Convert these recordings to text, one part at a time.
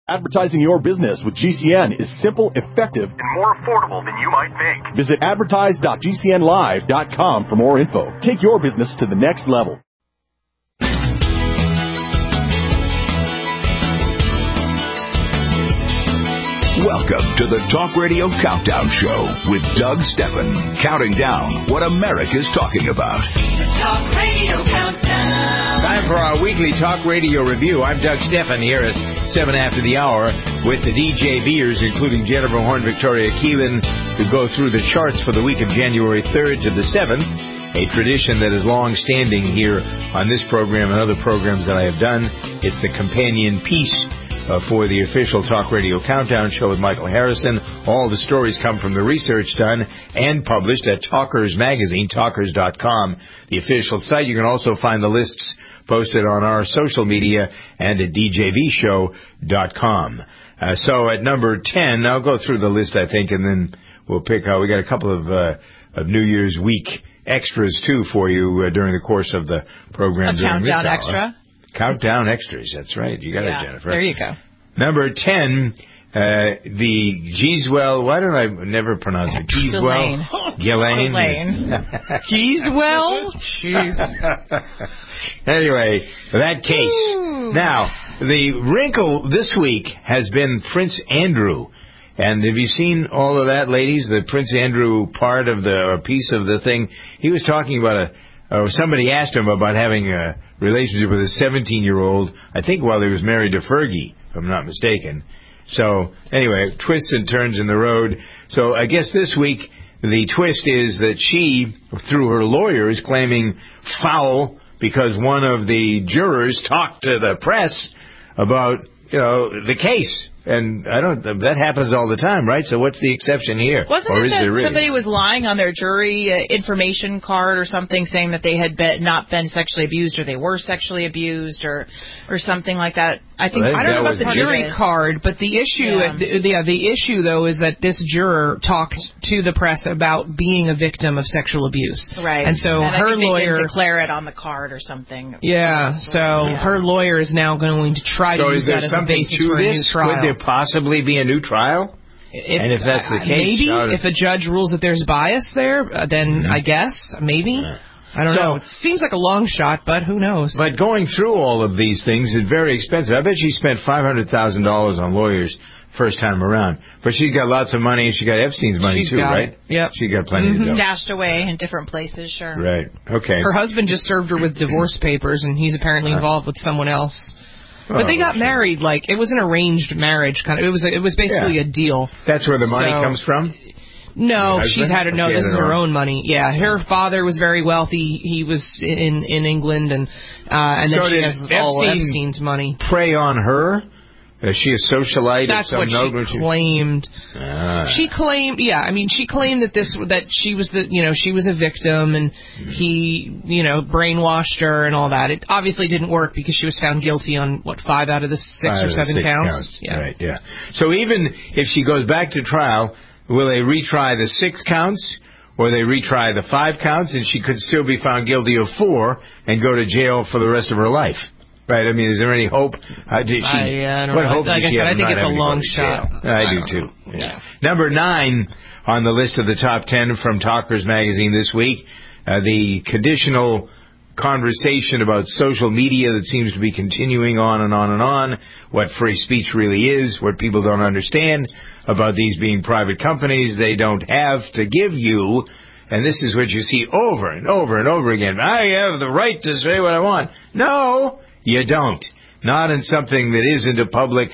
Advertising your business with GCN is simple, effective, and more affordable than you might think. Visit advertise.gcnlive.com for more info. Take your business to the next level. Welcome to the Talk Radio Countdown Show with Doug Stephan, counting down what America's talking about. The Talk Radio Countdown. Time for our weekly Talk Radio review. I'm Doug Stephan here at 7 after the hour with the DJ Beers, including Jennifer Horn, Victoria Keelan, to go through the charts for the week of January 3rd to the 7th, a tradition that is long-standing here on this program and other programs that I have done. It's the companion piece for the official Talk Radio Countdown Show with Michael Harrison. All the stories come from the research done and published at Talkers Magazine, talkers.com, the official site. You can also find the lists posted on our social media and at djvshow.com. So at number 10, I'll go through the list, I think, and then we'll pick out. We got a couple of New Year's week extras, too, for you during the course of the program. A countdown extra? Countdown extras, that's right. You got it, Jennifer. There you go. Number 10, the Geeswell, why don't I never pronounce it? Geeswell? Ghislaine. Geeswell? Jeez. Anyway, that case. Ooh. Now, the wrinkle this week has been Prince Andrew. And have you seen all of that, ladies? The Prince Andrew part of or piece of the thing. He was talking about somebody asked him about having a relationship with a 17-year-old, I think while he was married to Fergie, if I'm not mistaken. So, anyway, twists and turns in the road. So, I guess this week, the twist is that she, through her lawyer, is claiming foul because one of the jurors talked to the press about, the case. And that happens all the time, right? So what's the exception here? Wasn't it that somebody was lying on their jury information card or something, saying that they had not been sexually abused or they were sexually abused or something like that? I don't know about the jury card, but the issue, the issue though is that this juror talked to the press about being a victim of sexual abuse, right? And so her lawyer didn't declare it on the card or something. Yeah, so her lawyer is now going to try to use that as a basis for a new trial. Could there possibly be a new trial? And if that's the case, maybe if a judge rules that there's bias there, then I guess maybe. I don't know. It seems like a long shot, but who knows? But going through all of these things is very expensive. I bet she spent $500,000 on lawyers first time around. But she's got lots of money, and she got Epstein's money too, right? Yep. She got plenty of dough. Stashed away in different places, sure. Right. Okay. Her husband just served her with divorce papers, and he's apparently involved with someone else. But they got married, it was an arranged marriage kind of. It was basically a deal. That's where the money comes from? No, she's had it. No, this is her own money. Yeah, her father was very wealthy. He was in England, and then she has all Epstein's money. Prey on her? Is she a socialite? That's what she claimed. She claimed, she claimed that she was she was a victim, and he, brainwashed her and all that. It obviously didn't work because she was found guilty on 5 out of the 6 or 7 counts. Yeah. Right. Yeah. So even if she goes back to trial, will they retry the 6 counts, or they retry the 5 counts, and she could still be found guilty of 4 and go to jail for the rest of her life? Right, I mean, is there any hope? I don't know. Like I said, I think it's a long shot. I do too. Yeah. Number 9 on the list of the top 10 from Talkers Magazine this week, the conditional conversation about social media that seems to be continuing on and on and on, what free speech really is, what people don't understand about these being private companies they don't have to give you. And this is what you see over and over and over again. I have the right to say what I want. No, you don't. Not in something that isn't a public,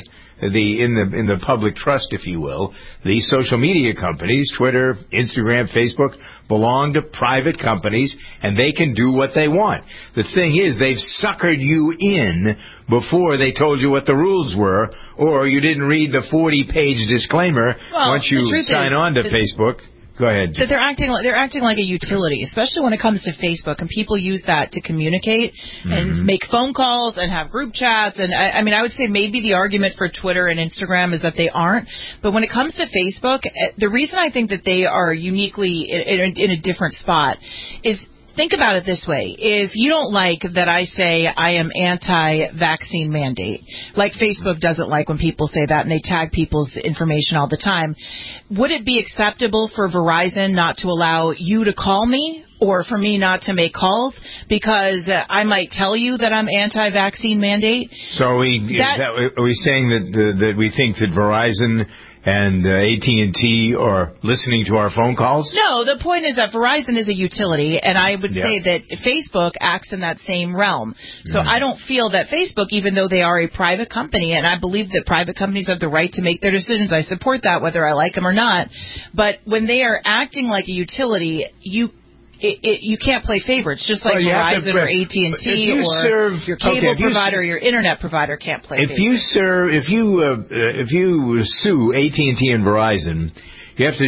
in the public trust, if you will. These social media companies, Twitter, Instagram, Facebook, belong to private companies, and they can do what they want. The thing is, they've suckered you in before they told you what the rules were, or you didn't read the 40-page disclaimer once you sign on to Facebook. Go ahead. That they're acting like a utility, especially when it comes to Facebook, and people use that to communicate and make phone calls and have group chats. And I mean, I would say maybe the argument for Twitter and Instagram is that they aren't. But when it comes to Facebook, the reason I think that they are uniquely in a different spot is think about it this way. If you don't like that I say I am anti-vaccine mandate, like Facebook doesn't like when people say that and they tag people's information all the time, would it be acceptable for Verizon not to allow you to call me or for me not to make calls because I might tell you that I'm anti-vaccine mandate? So are we saying that we think that Verizon and AT&T are listening to our phone calls? No, the point is that Verizon is a utility, and I would say that Facebook acts in that same realm. So I don't feel that Facebook, even though they are a private company, and I believe that private companies have the right to make their decisions. I support that, whether I like them or not. But when they are acting like a utility, you can't play favorites, just like Verizon or AT&T or your cable provider or your internet provider can't play favorites. If you sue AT&T and Verizon, you have to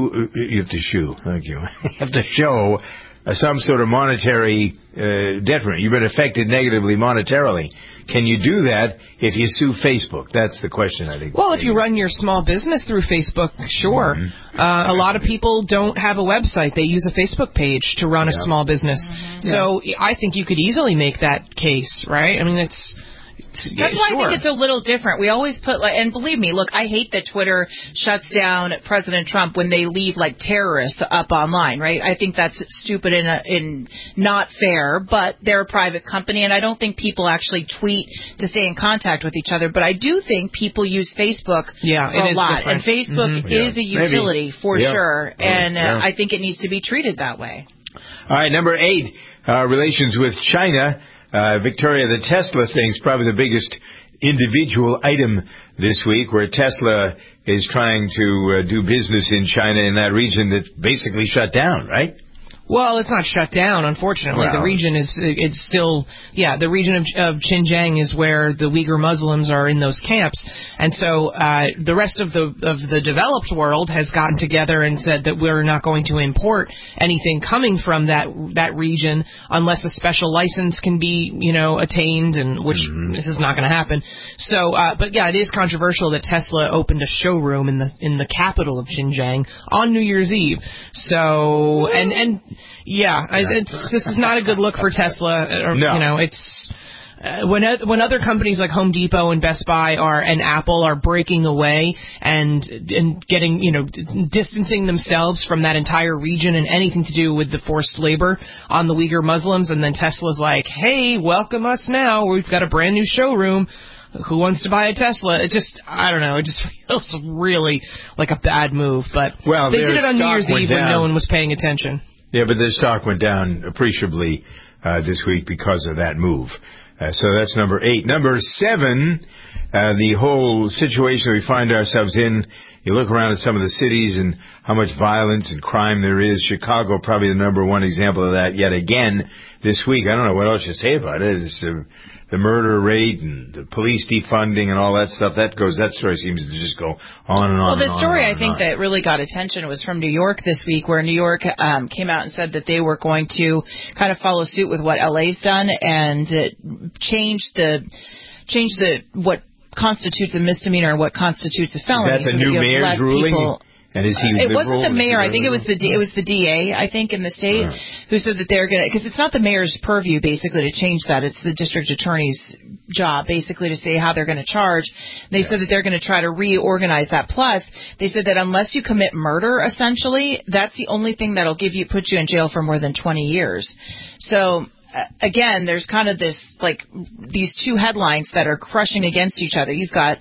show some sort of monetary detriment. You've been affected negatively monetarily. Can you do that if you sue Facebook? That's the question, I think. Well, if you run your small business through Facebook, sure. Mm-hmm. A lot of people don't have a website. They use a Facebook page to run a small business. Mm-hmm. So I think you could easily make that case, right? I mean, that's why I think it's a little different. We always put, and believe me, look, I hate that Twitter shuts down President Trump when they leave like terrorists up online, right? I think that's stupid and not fair, but they're a private company, and I don't think people actually tweet to stay in contact with each other. But I do think people use Facebook for a lot, different. And Facebook is a utility for sure, and I think it needs to be treated that way. All right, number 8, relations with China. Victoria, the Tesla thing's probably the biggest individual item this week, where Tesla is trying to do business in China in that region that's basically shut down, right? Well, it's not shut down, unfortunately. The region it's still, the region of Xinjiang is where the Uyghur Muslims are in those camps. And so the rest of the developed world has gotten together and said that we're not going to import anything coming from that region unless a special license can be, attained, and which is not going to happen. So, but it is controversial that Tesla opened a showroom in the capital of Xinjiang on New Year's Eve. So, this is not a good look for Tesla. It's when other companies like Home Depot and Best Buy and Apple are breaking away and getting, distancing themselves from that entire region and anything to do with the forced labor on the Uyghur Muslims, and then Tesla's like, hey, welcome us now. We've got a brand new showroom. Who wants to buy a Tesla? I don't know. It just feels really like a bad move. But they did it on New Year's Eve when no one was paying attention. Yeah, but the stock went down appreciably this week because of that move. So that's number 8. Number 7, the whole situation we find ourselves in. You look around at some of the cities and how much violence and crime there is. Chicago, probably the number 1 example of that yet again this week. I don't know what else you say about it. It's the murder rate and the police defunding and all that stuff. That story seems to just go on and on. Well, the story I think that really got attention was from New York this week, where New York came out and said that they were going to kind of follow suit with what LA's done and change what constitutes a misdemeanor and what constitutes a felony. Is that the new mayor's ruling? And is he it wasn't the mayor. I think it was the DA. I think in the state who said that they're going to, because it's not the mayor's purview basically to change that. It's the district attorney's job basically to say how they're going to charge. They said that they're going to try to reorganize that. Plus, they said that unless you commit murder, essentially, that's the only thing that'll put you in jail for more than 20 years. So. Again, there's kind of these 2 headlines that are crushing against each other. You've got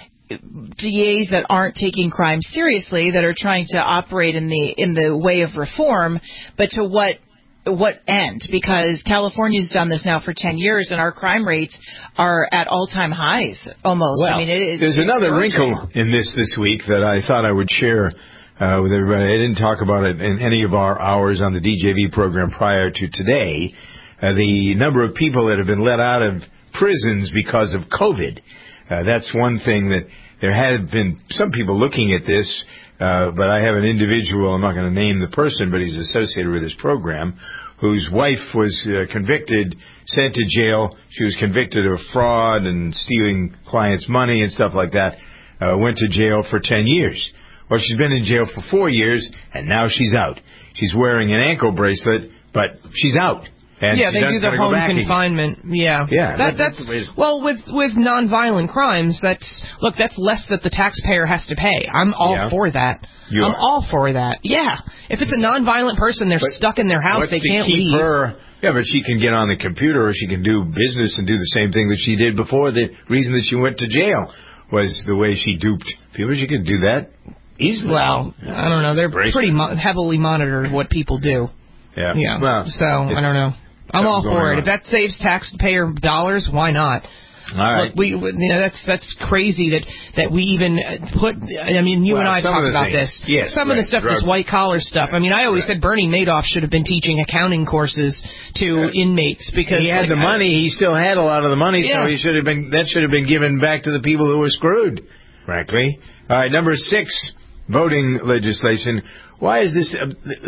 DAs that aren't taking crime seriously, that are trying to operate in the way of reform, but to what end? Because California's done this now for 10 years, and our crime rates are at all-time highs almost. Well, there's another wrinkle in this week that I thought I would share with everybody. I didn't talk about it in any of our hours on the DJV program prior to today. The number of people that have been let out of prisons because of COVID. That's one thing that there have been some people looking at this, but I have an individual, I'm not going to name the person, but he's associated with this program, whose wife was convicted, sent to jail. She was convicted of fraud and stealing clients' money and stuff like that, went to jail for 10 years. Well, she's been in jail for 4 years, and now she's out. She's wearing an ankle bracelet, but she's out. And they do the home confinement. Again. Yeah. That's well, with nonviolent crimes, that's less that the taxpayer has to pay. I'm all for that. I'm all for that. Yeah. If it's a nonviolent person, they're stuck in their house, they can't leave. Yeah, but she can get on the computer, or she can do business and do the same thing that she did before. The reason that she went to jail was the way she duped people. She could do that easily. Well, I don't know. They're pretty heavily monitored what people do. Yeah. Well, so I don't know. I'm all for it. If that saves taxpayer dollars, why not? All right. Look, that's crazy that we even put. I mean, you and I talked about this. Yes, some of the stuff, this white collar stuff. I mean, I always said Bernie Madoff should have been teaching accounting courses to inmates because he had the money. He still had a lot of the money, so he should have been. That should have been given back to the people who were screwed. Frankly. All right, number 6, voting legislation. Why is this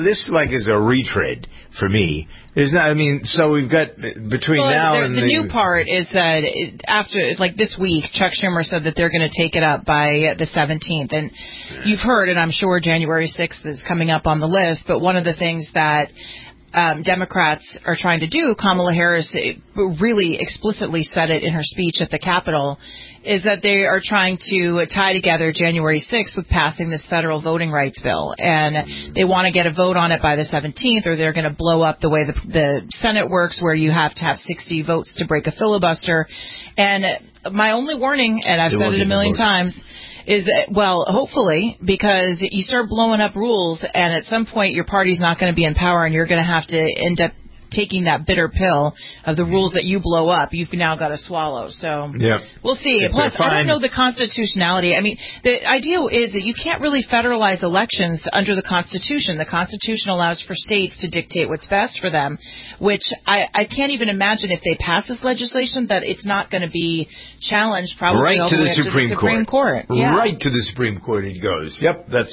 is a retread for me? There's not. I mean, so we've got between now and the new part is that after this week, Chuck Schumer said that they're going to take it up by the 17th, and you've heard, and I'm sure January 6th is coming up on the list. But one of the things that Democrats are trying to do, Kamala Harris really explicitly said it in her speech at the Capitol, is that they are trying to tie together January 6th with passing this federal voting rights bill. And they want to get a vote on it by the 17th, or they're going to blow up the way the Senate works, where you have to have 60 votes to break a filibuster. And my only warning, and I've said it a million times, is that, well, hopefully, because you start blowing up rules, and at some point your party's not going to be in power, and you're going to have to end up taking that bitter pill of the rules that you blow up, you've now got to swallow. So we'll see. Plus, I don't know the constitutionality. I mean, the idea is that you can't really federalize elections under the Constitution. The Constitution allows for states to dictate what's best for them, which I can't even imagine if they pass this legislation that it's not going to be challenged probably all the way to the Supreme Court. Yeah. Right to the Supreme Court it goes. Yep, that's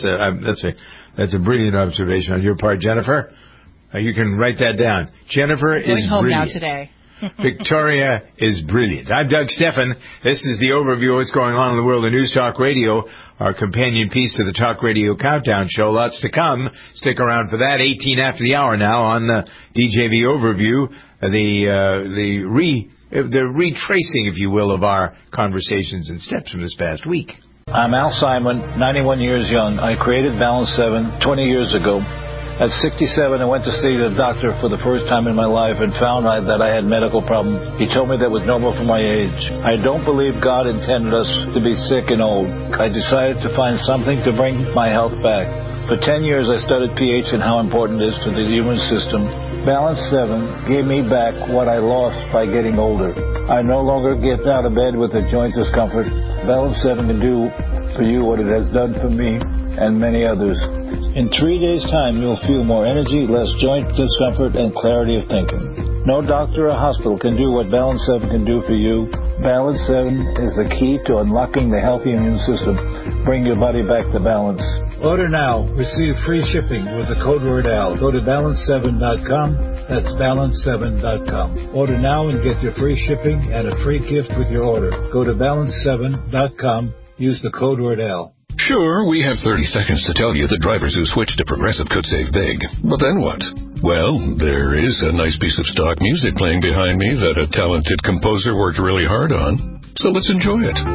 a brilliant observation on your part, Jennifer. You can write that down. Jennifer is brilliant. Going home now today. Victoria is brilliant. I'm Doug Stephan. This is the overview of what's going on in the world of News Talk Radio, our companion piece to the Talk Radio Countdown Show. Lots to come. Stick around for that. 18 after the hour now on the DJV overview, the retracing, if you will, of our conversations and steps from this past week. I'm Al Simon, 91 years young. I created Balance 7 20 years ago. At 67, I went to see the doctor for the first time in my life and found that I had medical problems. He told me that was normal for my age. I don't believe God intended us to be sick and old. I decided to find something to bring my health back. For 10 years, I studied pH and how important it is to the human system. Balance 7 gave me back what I lost by getting older. I no longer get out of bed with a joint discomfort. Balance 7 can do for you what it has done for me and many others. In 3 days' time, you'll feel more energy, less joint discomfort, and clarity of thinking. No doctor or hospital can do what Balance 7 can do for you. Balance 7 is the key to unlocking the healthy immune system. Bring your body back to balance. Order now. Receive free shipping with the code word AL. Go to balance7.com. That's balance7.com. Order now and get your free shipping and a free gift with your order. Go to balance7.com. Use the code word AL. Sure, we have 30 seconds to tell you that drivers who switch to Progressive could save big. But then what? Well, there is a nice piece of stock music playing behind me that a talented composer worked really hard on. So let's enjoy it.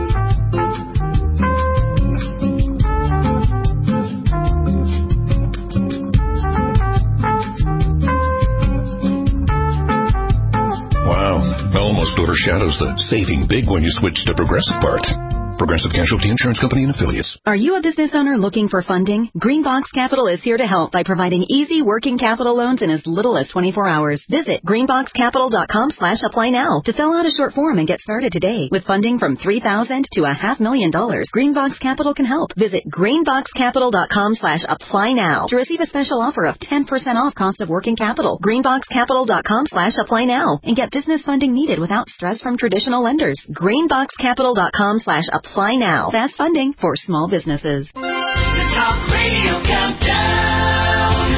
Wow, almost overshadows the saving big when you switch to Progressive part. Progressive Casualty Insurance Company and Affiliates. Are you a business owner looking for funding? Greenbox Capital is here to help by providing easy working capital loans in as little as 24 hours. Visit greenboxcapital.com/apply now to fill out a short form and get started today. With funding from $3,000 to $500,000, Greenbox Capital can help. Visit greenboxcapital.com/apply now to receive a special offer of 10% off cost of working capital. Greenboxcapital.com/apply now and get business funding needed without stress from traditional lenders. Greenboxcapital.com/apply now. Fast funding for small businesses. The Talk Radio Countdown.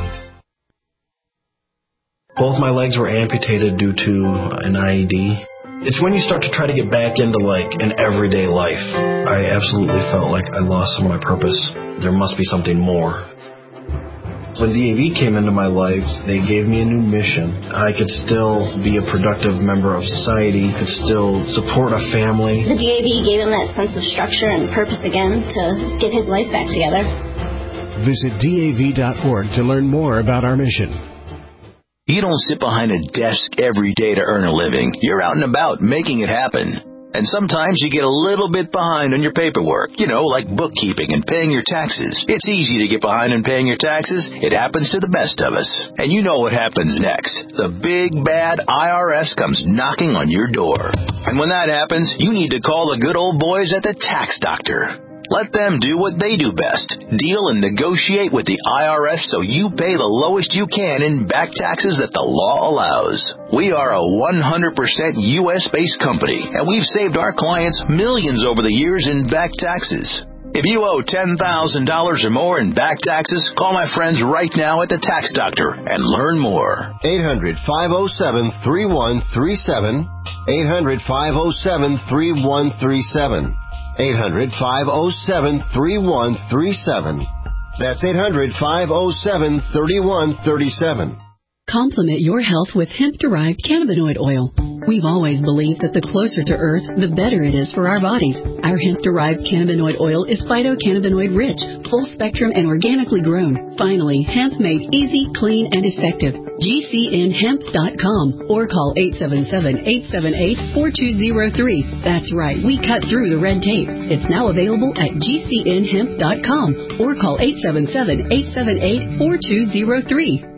Both my legs were amputated due to an IED. It's when you start to try to get back into, like, an everyday life. I absolutely felt like I lost some of my purpose. There must be something more. When DAV came into my life, they gave me a new mission. I could still be a productive member of society, could still support a family. The DAV gave him that sense of structure and purpose again to get his life back together. Visit DAV.org to learn more about our mission. You don't sit behind a desk every day to earn a living. You're out and about making it happen. And sometimes you get a little bit behind on your paperwork, like bookkeeping and paying your taxes. It's easy to get behind on paying your taxes. It happens to the best of us. And you know what happens next. The big, bad IRS comes knocking on your door. And when that happens, you need to call the good old boys at the Tax Doctor. Let them do what they do best. Deal and negotiate with the IRS so you pay the lowest you can in back taxes that the law allows. We are a 100% U.S.-based company, and we've saved our clients millions over the years in back taxes. If you owe $10,000 or more in back taxes, call my friends right now at the Tax Doctor and learn more. 800-507-3137. 800-507-3137. 800-507-3137. That's 800-507-3137. Complement your health with hemp-derived cannabinoid oil. We've always believed that the closer to Earth, the better it is for our bodies. Our hemp-derived cannabinoid oil is phytocannabinoid-rich, full-spectrum, and organically grown. Finally, hemp made easy, clean, and effective. GCNhemp.com or call 877-878-4203. That's right, we cut through the red tape. It's now available at GCNhemp.com or call 877-878-4203.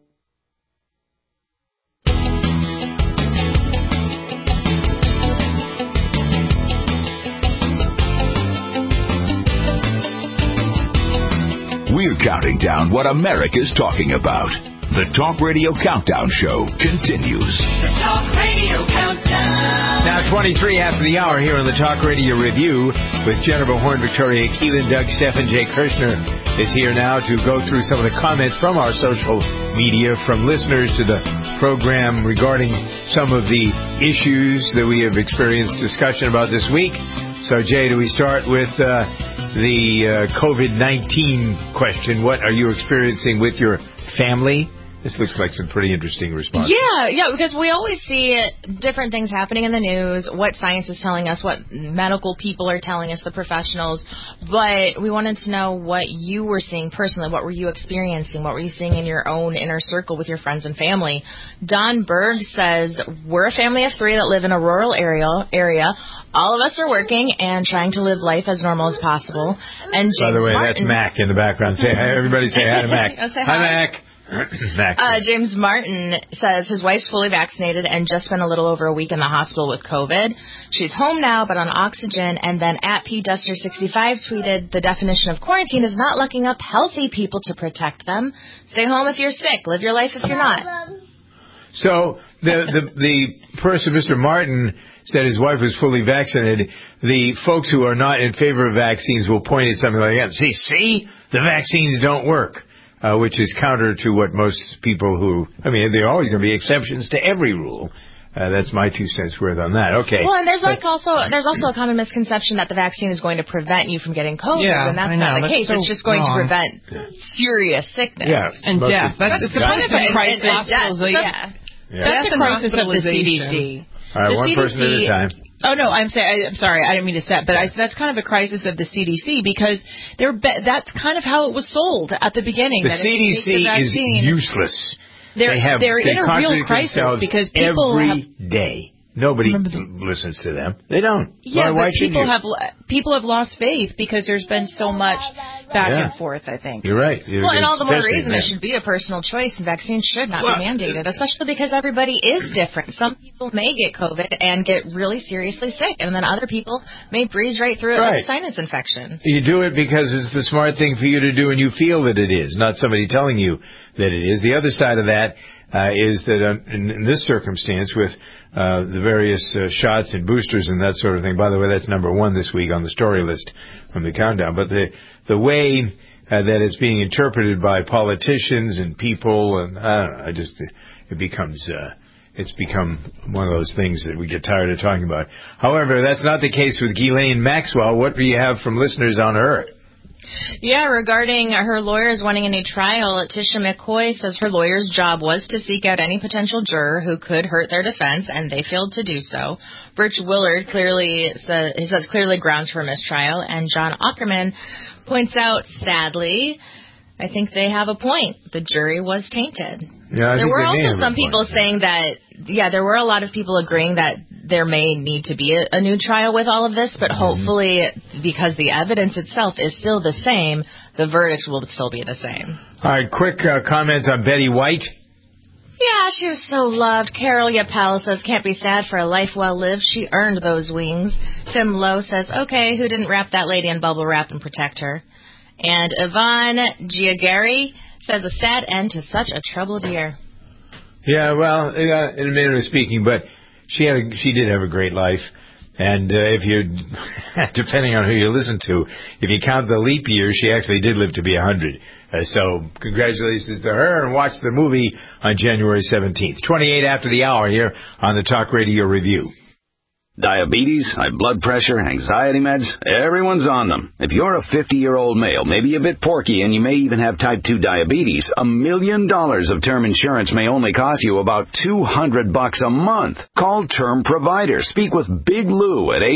We're counting down what America's talking about. The Talk Radio Countdown Show continues. The Talk Radio Countdown. Now 23 after the hour here on the Talk Radio Review with Jennifer Horn, Victoria Keelan, Doug Steffen. Jay Kirshner is here now to go through some of the comments from our social media, from listeners to the program regarding some of the issues that we have experienced discussion about this week. So, Jay, do we start with the COVID-19 question? What are you experiencing with your family? This looks like some pretty interesting responses. Yeah, because we always see different things happening in the news, what science is telling us, what medical people are telling us, the professionals. But we wanted to know what you were seeing personally. What were you experiencing? What were you seeing in your own inner circle with your friends and family? Don Berg says, we're a family of 3 that live in a rural area. All of us are working and trying to live life as normal as possible. And James By the way, Martin, that's Mac in the background. Say hi, everybody say hi to Mac. Hi, Mac. James Martin says his wife's fully vaccinated and just spent a little over a week in the hospital with COVID. She's home now, but on oxygen. And then at PDuster65 tweeted, the definition of quarantine is not locking up healthy people to protect them. Stay home if you're sick. Live your life if you're not. So the person, Mr. Martin, said his wife was fully vaccinated. The folks who are not in favor of vaccines will point at something like that. See, the vaccines don't work. Which is counter to what most people there are always going to be exceptions to every rule. That's my 2 cents worth on that. Okay. Well, and there's also a common misconception that the vaccine is going to prevent you from getting COVID, and that's not the case. It's just going to prevent serious sickness and death. It's a crisis of crisis. That's a crisis of the CDC. All right, one person at a time. Oh, no, I'm sorry. I didn't mean to set, but that's kind of a crisis of the CDC because that's kind of how it was sold at the beginning. The CDC is useless. They're in a real crisis because people every day. Nobody listens to them. They don't. Yeah, why people have lost faith because there's been so much back and forth, I think. You're right. And all the more reason it should be a personal choice, and vaccines should not be mandated, especially because everybody is different. Some people may get COVID and get really seriously sick, and then other people may breeze right through it with a sinus infection. You do it because it's the smart thing for you to do, and you feel that it is, not somebody telling you that it is. The other side of that is that in this circumstance with the various shots and boosters and that sort of thing. By the way, that's number 1 this week on the story list from the countdown. But the way that it's being interpreted by politicians and people, and I don't know, it becomes it's become one of those things that we get tired of talking about. However, that's not the case with Ghislaine Maxwell. What do you have from listeners on her? Yeah, regarding her lawyers wanting a new trial, Tisha McCoy says her lawyer's job was to seek out any potential juror who could hurt their defense, and they failed to do so. Birch Willard says clearly grounds for mistrial, and John Ackerman points out, sadly, I think they have a point. The jury was tainted. Yeah, there were also some people saying that, there were a lot of people agreeing that there may need to be a new trial with all of this, but hopefully, because the evidence itself is still the same, the verdict will still be the same. All right, quick comments on Betty White. Yeah, she was so loved. Carol Yapel says, can't be sad for a life well lived. She earned those wings. Tim Lowe says, okay, who didn't wrap that lady in bubble wrap and protect her? And Yvonne Giagari says, a sad end to such a troubled year. Yeah, well, in a minute of speaking, but she did have a great life. And if you, depending on who you listen to, if you count the leap year, she actually did live to be 100. So congratulations to her, and watch the movie on January 17th. 28 after the hour here on the Talk Radio Review. Diabetes, high blood pressure, anxiety meds, everyone's on them. If you're a 50-year-old male, maybe a bit porky, and you may even have type 2 diabetes, $1 million of term insurance may only cost you about $200 a month. Call Term Provider. Speak with Big Lou at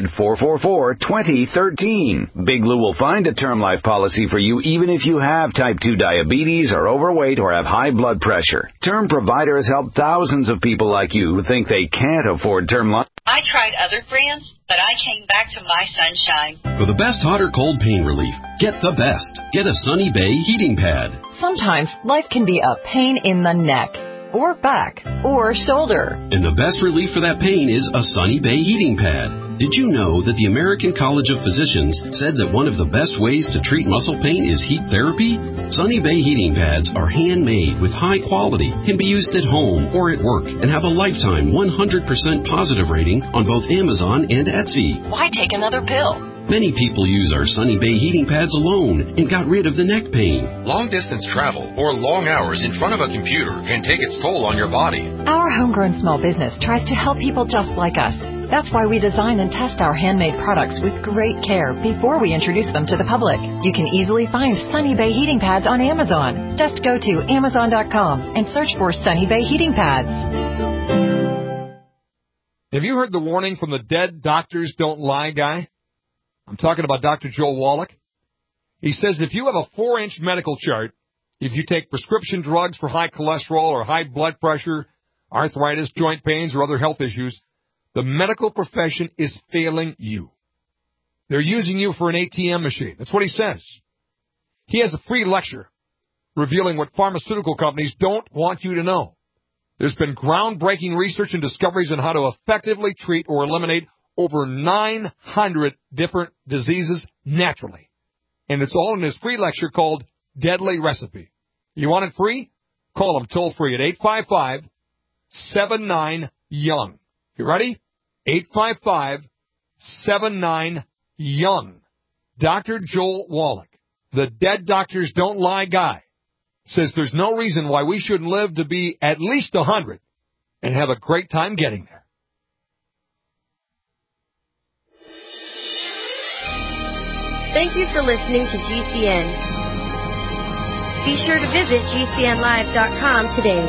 800-444-2013. Big Lou will find a term life policy for you even if you have type 2 diabetes, are overweight, or have high blood pressure. Term Provider has helped thousands of people like you who think they can't afford term life. I tried other brands, but I came back to My Sunshine. For the best hot or cold pain relief, get the best. Get a Sunny Bay heating pad. Sometimes life can be a pain in the neck, or back, or shoulder. And the best relief for that pain is a Sunny Bay heating pad. Did you know that the American College of Physicians said that one of the best ways to treat muscle pain is heat therapy? Sunny Bay heating pads are handmade with high quality, can be used at home or at work, and have a lifetime 100% positive rating on both Amazon and Etsy. Why take another pill? Many people use our Sunny Bay heating pads alone and got rid of the neck pain. Long-distance travel or long hours in front of a computer can take its toll on your body. Our homegrown small business tries to help people just like us. That's why we design and test our handmade products with great care before we introduce them to the public. You can easily find Sunny Bay heating pads on Amazon. Just go to Amazon.com and search for Sunny Bay heating pads. Have you heard the warning from the Dead Doctors Don't Lie guy? I'm talking about Dr. Joel Wallach. He says if you have a 4-inch medical chart, if you take prescription drugs for high cholesterol or high blood pressure, arthritis, joint pains, or other health issues, the medical profession is failing you. They're using you for an ATM machine. That's what he says. He has a free lecture revealing what pharmaceutical companies don't want you to know. There's been groundbreaking research and discoveries on how to effectively treat or eliminate over 900 different diseases naturally. And it's all in his free lecture called Deadly Recipe. You want it free? Call him toll-free at 855-79-YOUNG. You ready? 855-79-YOUNG. Dr. Joel Wallach, the Dead Doctors Don't Lie guy, says there's no reason why we shouldn't live to be at least 100 and have a great time getting there. Thank you for listening to GCN. Be sure to visit GCNlive.com today.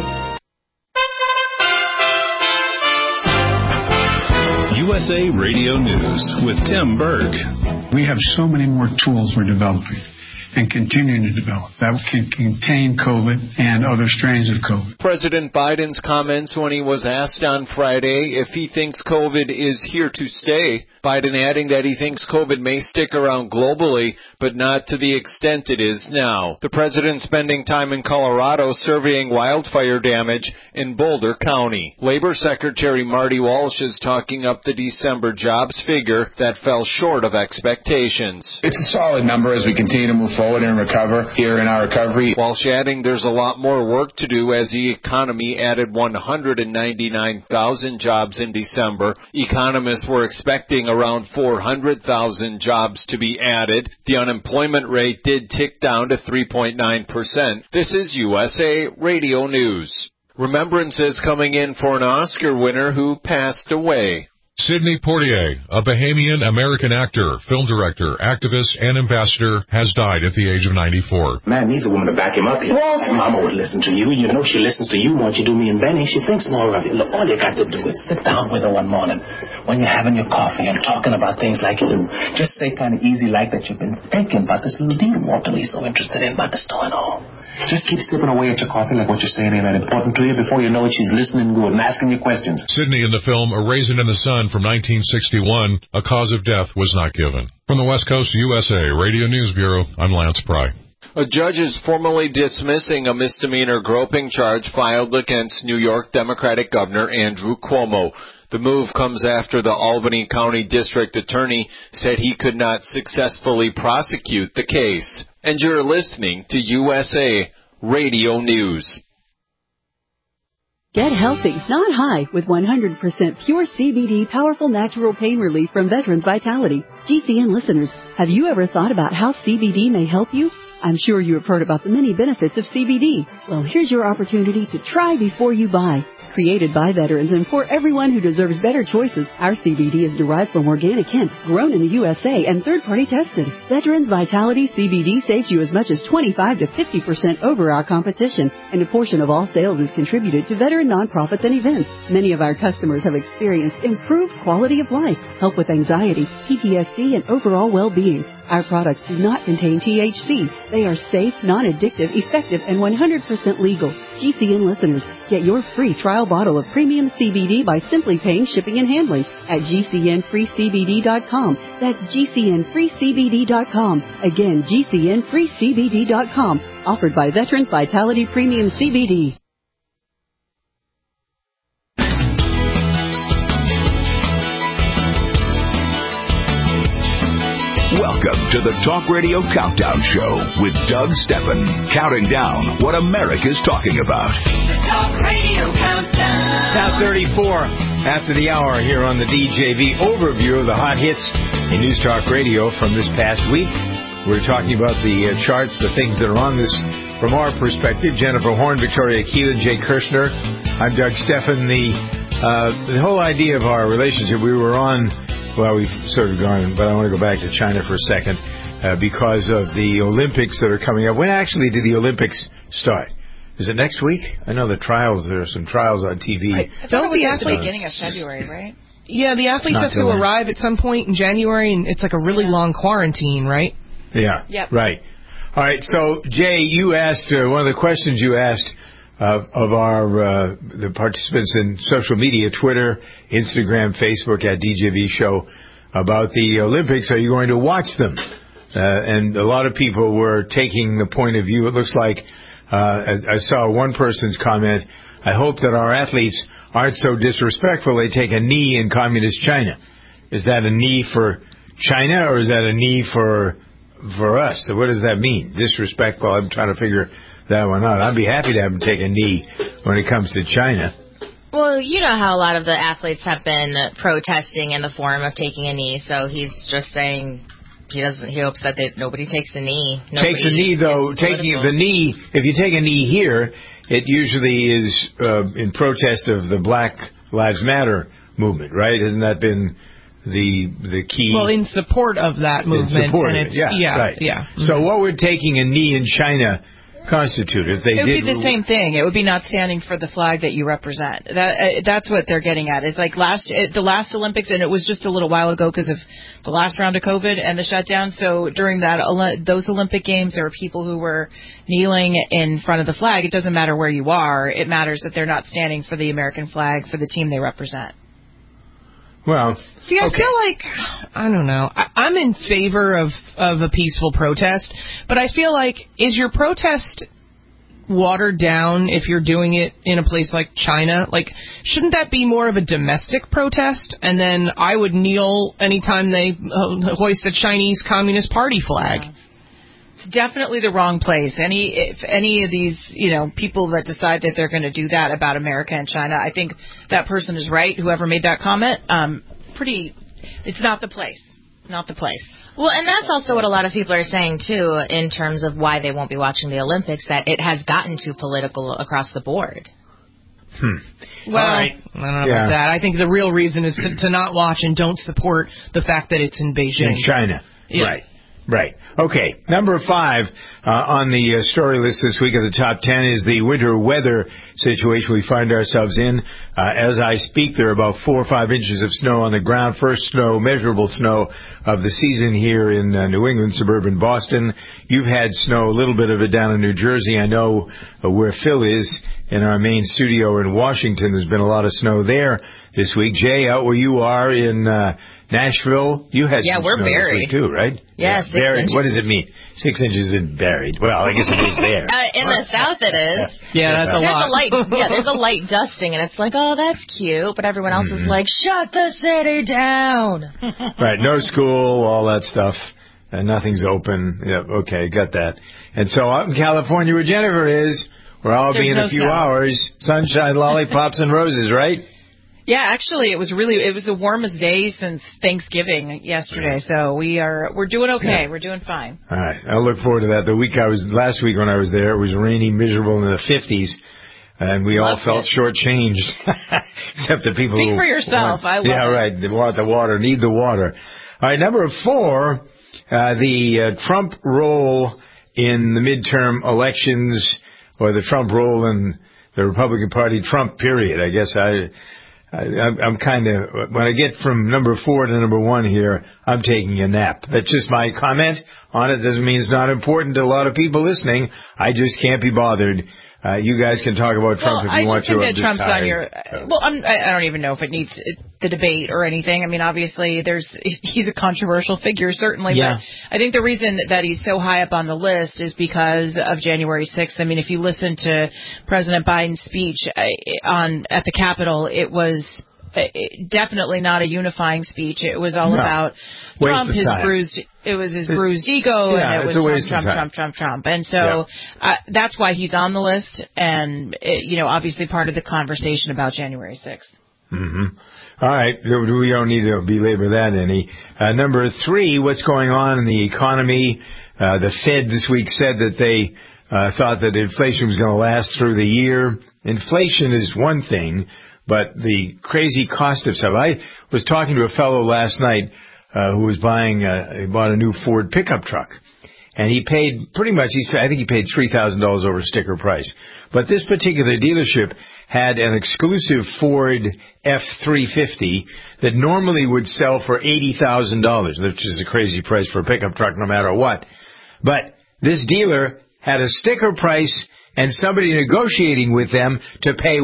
USA Radio News with Tim Berg. We have so many more tools we're developing and continuing to develop that can contain COVID and other strains of COVID. President Biden's comments when he was asked on Friday if he thinks COVID is here to stay. Biden adding that he thinks COVID may stick around globally, but not to the extent it is now. The president spending time in Colorado surveying wildfire damage in Boulder County. Labor Secretary Marty Walsh is talking up the December jobs figure that fell short of expectations. It's a solid number as we continue to move forward and recover here in our recovery. Walsh adding there's a lot more work to do as the economy added 199,000 jobs in December. Economists were expecting around 400,000 jobs to be added. The unemployment rate did tick down to 3.9%. This is USA Radio News. Remembrances coming in for an Oscar winner who passed away. Sidney Poitier, a Bahamian American actor, film director, activist, and ambassador, has died at the age of 94. Man needs a woman to back him up. Well, Mama would listen to you. You know she listens to you. Won't you do me and Benny? She thinks more of you. Look, all you got to do is sit down with her one morning when you're having your coffee and talking about things like you do. Just say kind of easy like that you've been thinking about this little deal Walter Lee's so interested in about the store and all. Just keep sipping away at your coffee like what you're saying ain't that important to you. Before you know it, she's listening good and asking you questions. Sidney in the film A Raisin in the Sun from 1961, a cause of death was not given. From the West Coast USA Radio News Bureau, I'm Lance Pry. A judge is formally dismissing a misdemeanor groping charge filed against New York Democratic Governor Andrew Cuomo. The move comes after the Albany County District Attorney said he could not successfully prosecute the case. And you're listening to USA Radio News. Get healthy, not high, with 100% pure CBD powerful natural pain relief from Veterans Vitality. GCN listeners, have you ever thought about how CBD may help you? I'm sure you have heard about the many benefits of CBD. Well, here's your opportunity to try before you buy. Created by veterans and for everyone who deserves better choices, our CBD is derived from organic hemp, grown in the USA, and third-party tested. Veterans Vitality CBD saves you as much as 25 to 50% over our competition, and a portion of all sales is contributed to veteran nonprofits and events. Many of our customers have experienced improved quality of life, help with anxiety, PTSD, and overall well-being. Our products do not contain THC. They are safe, non-addictive, effective, and 100% legal. GCN listeners, get your free trial bottle of premium CBD by simply paying shipping and handling at GCNFreeCBD.com. That's GCNFreeCBD.com. Again, GCNFreeCBD.com. Offered by Veterans Vitality Premium CBD. Welcome to the Talk Radio Countdown Show with Doug Steffen, counting down what America's talking about. The Talk Radio Countdown. Top 34 after the hour here on the DJV overview of the hot hits in News Talk Radio from this past week. We're talking about the charts, the things that are on this from our perspective. Jennifer Horn, Victoria Keelan, Jay Kirshner. I'm Doug Steffen. The whole idea of our relationship, we were on... Well, we've sort of gone, but I want to go back to China for a second because of the Olympics that are coming up. When actually did the Olympics start? Is it next week? I know there are some trials on TV. Don't the athletes... beginning of February, right? Yeah, the athletes have to arrive at some point in January, and it's like a really long quarantine, right? Yeah, yep. Right. All right, so, Jay, you asked, one of the questions you asked of our the participants in social media, Twitter, Instagram, Facebook, at DJV Show, about the Olympics. Are you going to watch them? And a lot of people were taking the point of view. It looks like I saw one person's comment, I hope that our athletes aren't so disrespectful they take a knee in communist China. Is that a knee for China or is that a knee for us? So what does that mean? Disrespectful? I'm trying to figure that one out. I'd be happy to have him take a knee when it comes to China. Well, you know how a lot of the athletes have been protesting in the form of taking a knee, so he's just saying he hopes that nobody takes a knee. Takes a knee, though. Taking the knee, if you take a knee here, it usually is in protest of the Black Lives Matter movement, right? Hasn't that been the key? Well, in support of that movement. In support and of it, right. Mm-hmm. So what would taking a knee in China constitute if they did? It would be the same thing. It would be not standing for the flag that you represent. That's what they're getting at. Is like the last Olympics, and it was just a little while ago because of the last round of COVID and the shutdown. So during those Olympic Games, there were people who were kneeling in front of the flag. It doesn't matter where you are. It matters that they're not standing for the American flag for the team they represent. Well, see, I feel like, I don't know, I'm in favor of a peaceful protest, but I feel like, is your protest watered down if you're doing it in a place like China? Like, shouldn't that be more of a domestic protest? And then I would kneel anytime they hoist a Chinese Communist Party flag. Yeah. It's definitely the wrong place. If any of these, people that decide that they're going to do that about America and China, I think that person is right. Whoever made that comment, it's not the place. Not the place. Well, and that's also what a lot of people are saying, too, in terms of why they won't be watching the Olympics, that it has gotten too political across the board. Well, I don't know about that. I think the real reason is to not watch and don't support the fact that it's in Beijing. In China. Yeah. Right. Okay. Number 5 on the story list this week of the top 10 is the winter weather situation we find ourselves in. As I speak, there are about 4 or 5 inches of snow on the ground. First measurable snow of the season here in New England, suburban Boston. You've had snow, a little bit of it down in New Jersey. I know where Phil is in our main studio in Washington. There's been a lot of snow there this week. Jay, out where you are in Nashville, you had some we're snow buried this week too, right? Yeah, 6 buried. inches. What does it mean? 6 inches and buried. Well, I guess it is there. In the south, it is. Yeah, that's a lot. There's a light dusting, and it's like, oh, that's cute. But everyone else is like, shut the city down. Right, no school, all that stuff. And nothing's open. Yep, okay, got that. And so out in California where Jennifer is, where I'll be in a few hours, sunshine, lollipops, and roses, right? Yeah, actually, it was the warmest day since Thanksgiving yesterday. So we're doing okay. Yeah. We're doing fine. All right, I look forward to that. Last week when I was there, it was rainy, miserable in the 50s, and we all felt shortchanged, except the people Speak for yourself. I love it. Yeah, right. They want the water, need the water. All right, number 4, the Trump role in the midterm elections, or the Trump role in the Republican Party, Trump period. I guess I'm kind of, when I get from number 4 to number 1 here, I'm taking a nap. That's just my comment on it. Doesn't mean it's not important to a lot of people listening. I just can't be bothered. You guys can talk about Trump if you want to. I just think that Trump's on your. Well, I don't even know if it needs the debate or anything. I mean, obviously, he's a controversial figure, certainly. Yeah. But I think the reason that he's so high up on the list is because of January 6th. I mean, if you listen to President Biden's speech at the Capitol, it was definitely not a unifying speech. It was all about Trump, his bruised ego, and it was Trump. And so that's why he's on the list, and obviously part of the conversation about January 6th. Mm-hmm. All right, we don't need to belabor that any. Number 3, what's going on in the economy? The Fed this week said that they thought that inflation was going to last through the year. Inflation is one thing, but the crazy cost of stuff. I was talking to a fellow last night who was he bought a new Ford pickup truck. And he paid pretty much, I think he paid $3,000 over sticker price. But this particular dealership had an exclusive Ford F-350 that normally would sell for $80,000, which is a crazy price for a pickup truck no matter what. But this dealer had a sticker price and somebody negotiating with them to pay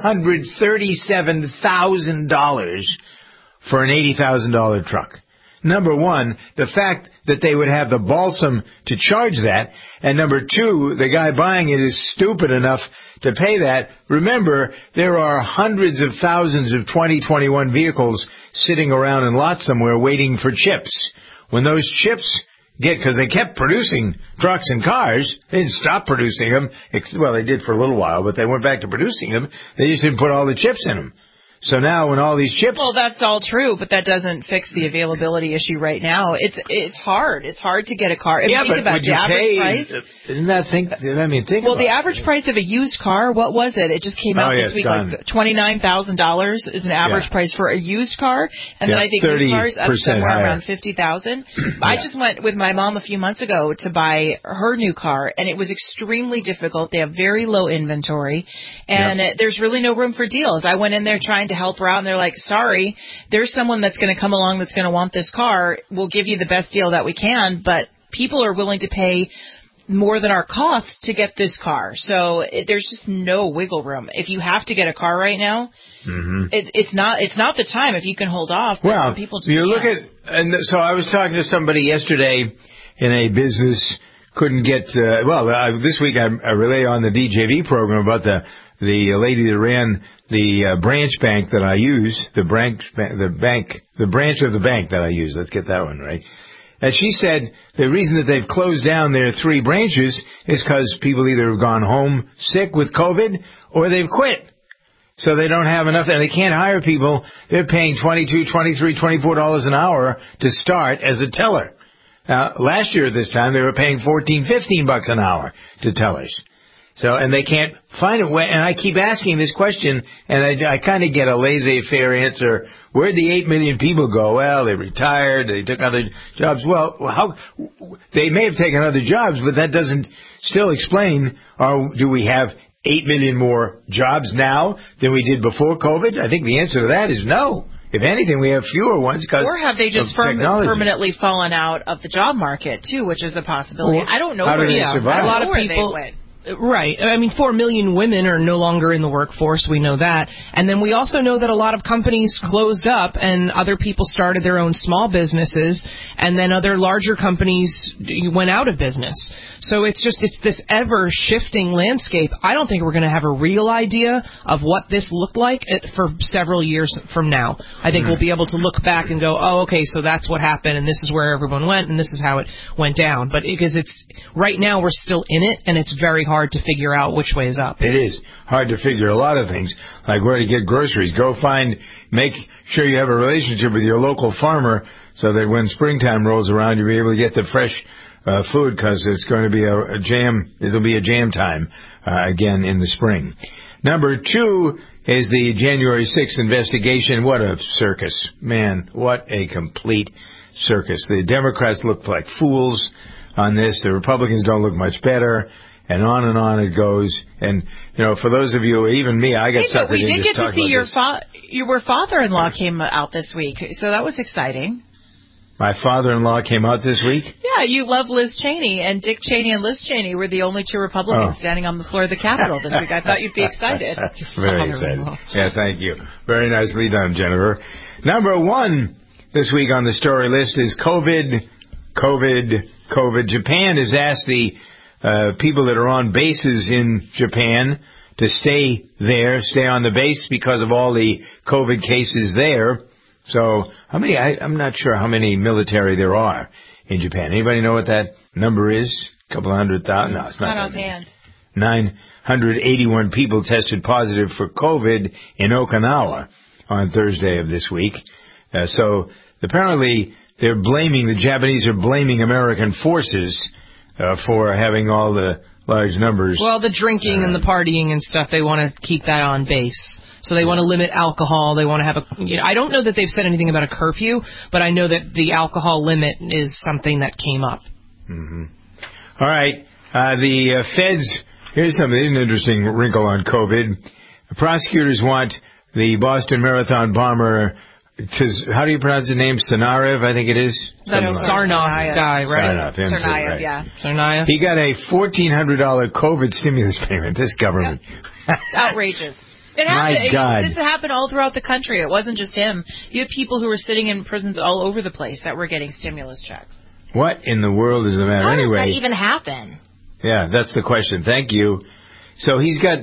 $137,000 for an $80,000 truck. Number 1, the fact that they would have the balsam to charge that, and number 2, the guy buying it is stupid enough to pay that. Remember, there are hundreds of thousands of 2021 vehicles sitting around in lots somewhere waiting for chips. When those chips because they kept producing trucks and cars. They didn't stop producing them. Well, they did for a little while, but they went back to producing them. They just didn't put all the chips in them. So now when all these chips... Well, that's all true, but that doesn't fix the availability issue right now. It's hard. It's hard to get a car. Yeah, but would you pay... Price, Well, the average price of a used car, what was it? It just came out this week, like $29,000 is an average price for a used car. And then I think new cars up somewhere around $50,000. I just went with my mom a few months ago to buy her new car, and it was extremely difficult. They have very low inventory, and there's really no room for deals. I went in there trying to help her out, and they're like, sorry, there's someone that's going to come along that's going to want this car. We'll give you the best deal that we can, but people are willing to pay more than our costs to get this car. So there's just no wiggle room. If you have to get a car right now, it's not the time if you can hold off. Well, people just you look at, and so I was talking to somebody yesterday in a business, couldn't get, this week I relay on the DJV program about the lady that ran the branch bank that I use, the branch of the bank that I use. Let's get that one right. And she said the reason that they've closed down their 3 branches is because people either have gone home sick with COVID or they've quit. So they don't have enough, and they can't hire people. They're paying $22, $23, $24 an hour to start as a teller. Now, last year at this time, they were paying $14, $15 an hour to tellers. So, and they can't find a way. And I keep asking this question, and I kind of get a laissez-faire answer. Where'd the 8 million people go? Well, they retired. They took other jobs. Well, they may have taken other jobs, but that doesn't still explain, do we have 8 million more jobs now than we did before COVID? I think the answer to that is no. If anything, we have fewer ones because or have they just permanently fallen out of the job market, too, which is a possibility. I don't know where they survive. A lot of people went. Right. I mean, 4 million women are no longer in the workforce. We know that. And then we also know that a lot of companies closed up and other people started their own small businesses, and then other larger companies went out of business. So it's this ever-shifting landscape. I don't think we're going to have a real idea of what this looked like for several years from now. I think we'll be able to look back and go, oh, okay, so that's what happened, and this is where everyone went, and this is how it went down. But because right now we're still in it, and it's very hard to figure out which way is up. It is hard to figure a lot of things, like where to get groceries. Make sure you have a relationship with your local farmer so that when springtime rolls around, you'll be able to get the fresh food, because it's going to be a jam. It'll be a jam time again in the spring. Number 2 is the January 6th investigation. What a circus. Man, what a complete circus. The Democrats looked like fools on this. The Republicans don't look much better. And on it goes. And, for those of you, even me, I got suckered into we did get to see your father-in-law came out this week, so that was exciting. My father-in-law came out this week? Yeah, you love Liz Cheney, and Dick Cheney and Liz Cheney were the only 2 Republicans standing on the floor of the Capitol this week. I thought you'd be excited. Very excited. Yeah, thank you. Very nicely done, Jennifer. Number 1 this week on the story list is COVID. Japan has asked the people that are on bases in Japan to stay on the base because of all the COVID cases there. So how many? I'm not sure how many military there are in Japan. Anybody know what that number is? A couple of 100,000? No, it's not on hand. 981 people tested positive for COVID in Okinawa on Thursday of this week. So apparently the Japanese are blaming American forces for having all the large numbers. Well, the drinking and the partying and stuff, they want to keep that on base. So they want to limit alcohol. They want to have I don't know that they've said anything about a curfew, but I know that the alcohol limit is something that came up. Mm-hmm. All right. The feds, here's an interesting wrinkle on COVID. The prosecutors want the Boston Marathon bomber how do you pronounce his name? Tsarnaev, I think it is. That's Tsarnaev guy, right? Tsarnaev, yeah. Tsarnaev. He got a $1,400 COVID stimulus payment. This government. It's outrageous. It happened. My God. This happened all throughout the country. It wasn't just him. You had people who were sitting in prisons all over the place that were getting stimulus checks. What in the world is the matter? How anyway, does that even happen? Yeah, that's the question. Thank you. So he's got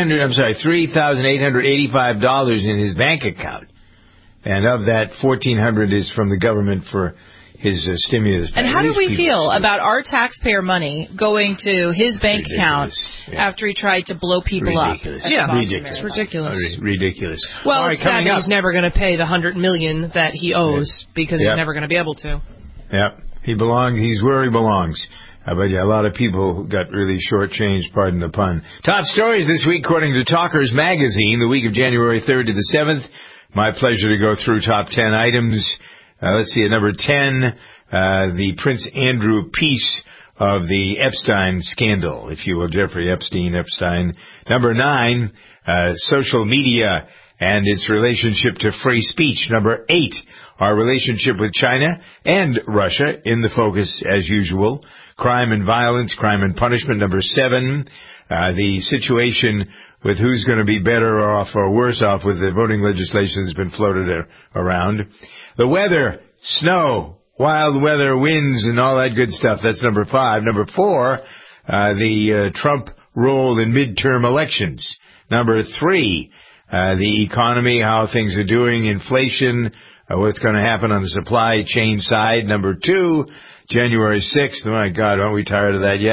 $3,885 in his bank account. And of that, $1,400 is from the government for his stimulus. And how do we feel about our taxpayer money going to his bank account after he tried to blow people up? Yeah, ridiculous. It's ridiculous. Ridiculous. Well, it's sad that he's never going to pay the $100 million that he owes because he's never going to be able to. Yep, he's where he belongs. But yeah, a lot of people got really shortchanged, pardon the pun. Top stories this week, according to Talkers Magazine, the week of January 3rd to the 7th. My pleasure to go through top 10 items. Let's see, at number 10, the Prince Andrew piece of the Epstein scandal, if you will, Jeffrey Epstein. Number 9, social media and its relationship to free speech. Number 8, our relationship with China and Russia in the focus as usual. Crime and violence, crime and punishment. Number 7, the situation with who's going to be better off or worse off with the voting legislation that's been floated around. The weather, snow, wild weather, winds, and all that good stuff. That's number 5. Number 4, the Trump role in midterm elections. Number 3, the economy, how things are doing, inflation, what's going to happen on the supply chain side. Number 2, January 6th. Oh, my God, aren't we tired of that yet?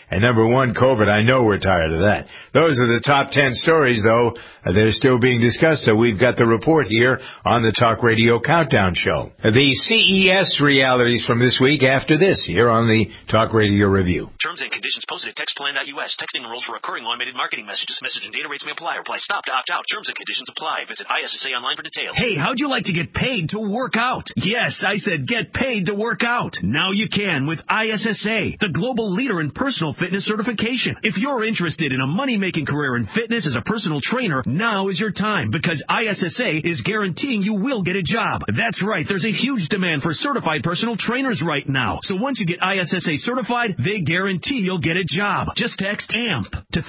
And number 1, COVID. I know we're tired of that. Those are the top 10 stories, though. They're still being discussed, so we've got the report here on the Talk Radio Countdown Show. The CES realities from this week after this here on the Talk Radio Review. Terms and conditions posted at textplan.us. Texting enrolls for recurring automated marketing messages. Message and data rates may apply. Reply stop to opt out. Terms and conditions apply. Visit ISSA online for details. Hey, how'd you like to get paid to work out? Yes, I said get paid to work out. Now you can with ISSA, the global leader in personal fitness certification. If you're interested in a money-making career in fitness as a personal trainer, now is your time because ISSA is guaranteeing you will get a job. That's right, there's a huge demand for certified personal trainers right now. So once you get ISSA certified, they guarantee you'll get a job. Just text AMP to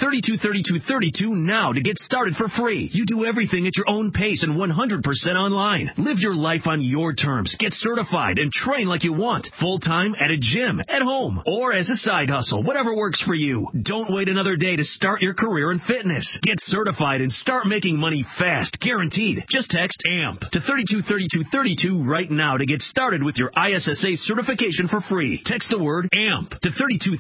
323232 now to get started for free. You do everything at your own pace and 100% online. Live your life on your terms. Get certified and train like you want. Full-time, at a gym, at home, or as a side hustle. Whatever works for you. Don't wait another day to start your career in fitness. Get certified and start making money fast. Guaranteed. Just text AMP to 323232 right now to get started with your ISSA certification for free. Text the word AMP to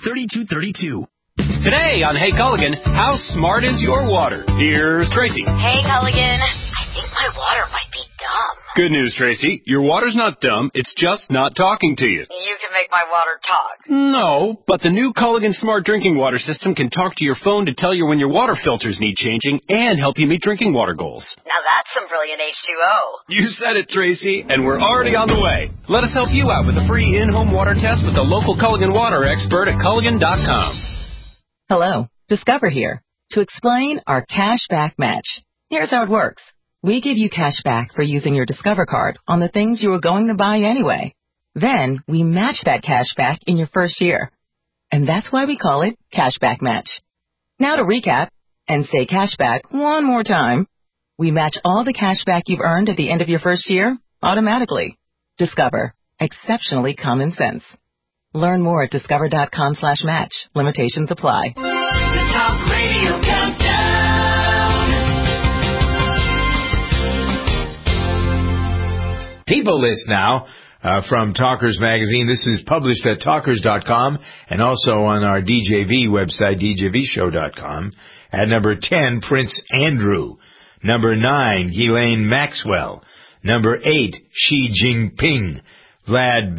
323232. Today on Hey Culligan, how smart is your water? Here's Tracy. Hey Culligan, I think my water might be dumb. Good news, Tracy. Your water's not dumb. It's just not talking to you. You can make my water talk. No, but the new Culligan Smart Drinking Water System can talk to your phone to tell you when your water filters need changing and help you meet drinking water goals. Now that's some brilliant H2O. You said it, Tracy, and we're already on the way. Let us help you out with a free in-home water test with a local Culligan water expert at Culligan.com. Hello, Discover here to explain our cash back match. Here's how it works. We give you cash back for using your Discover card on the things you were going to buy anyway. Then we match that cash back in your first year. And that's why we call it Cashback Match. Now to recap and say cashback one more time. We match all the cash back you've earned at the end of your first year automatically. Discover. Exceptionally common sense. Learn more at discover.com/match. Limitations apply. The Talk Radio Countdown. People List now from Talkers Magazine. This is published at talkers.com and also on our DJV website, djvshow.com. At number 10, Prince Andrew. Number 9, Ghislaine Maxwell. Number 8, Xi Jinping. Vlad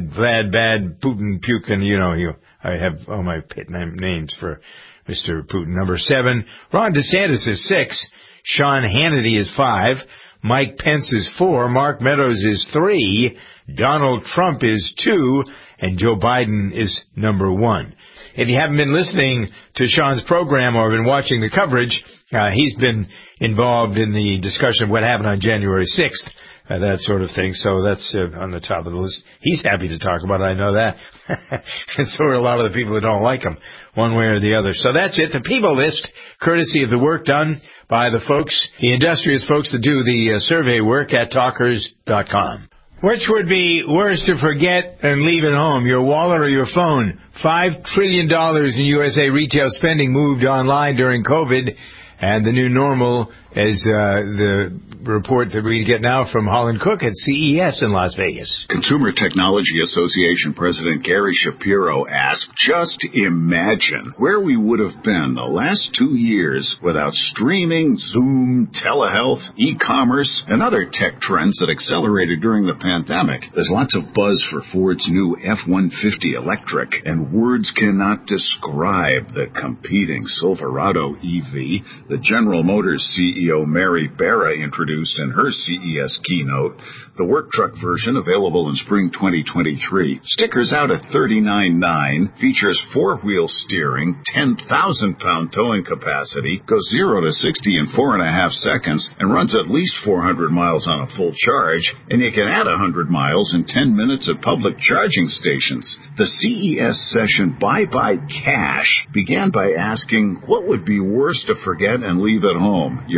Bad, Putin, Pukin, I have all my pit names for Mr. Putin. Number 7, Ron DeSantis is 6, Sean Hannity is 5, Mike Pence is 4, Mark Meadows is 3, Donald Trump is 2, and Joe Biden is number 1. If you haven't been listening to Sean's program or been watching the coverage, he's been involved in the discussion of what happened on January 6th. That sort of thing. So that's on the top of the list. He's happy to talk about it. I know that. And so are a lot of the people that don't like him, one way or the other. So that's it. The People List, courtesy of the work done by the folks, the industrious folks that do the survey work at talkers.com. Which would be worse to forget and leave at home, your wallet or your phone? $5 trillion in USA retail spending moved online during COVID. And the new normal is the report that we get now from Holland Cook at CES in Las Vegas. Consumer Technology Association President Gary Shapiro asked, just imagine where we would have been the last 2 years without streaming, Zoom, telehealth, e-commerce, and other tech trends that accelerated during the pandemic. There's lots of buzz for Ford's new F-150 electric, and words cannot describe the competing Silverado EV the General Motors CEO Mary Barra introduced in her CES keynote. The work truck version, available in spring 2023, stickers out at $39.9, features four-wheel steering, 10,000-pound towing capacity, goes 0 to 60 in 4.5 seconds, and runs at least 400 miles on a full charge, and you can add 100 miles in 10 minutes at public charging stations. The CES session Bye-Bye Cash began by asking, what would be worse to forget and leave at home, your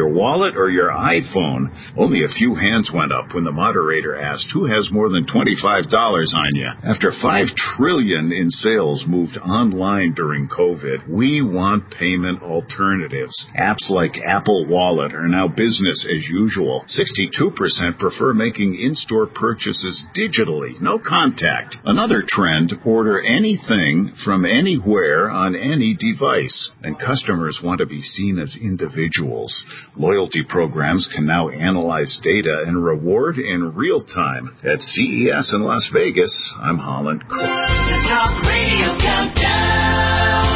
your wallet or your iPhone? Only a few hands went up when the moderator asked who has more than $25 on you. After $5 trillion in sales moved online during COVID, we want payment alternatives. Apps like Apple Wallet are now business as usual. 62% prefer making in-store purchases digitally, no contact. Another trend, order anything from anywhere on any device. And customers want to be seen as individuals. Loyalty programs can now analyze data and reward in real time. At CES in Las Vegas, I'm Holland Cook. The Talk Radio Countdown.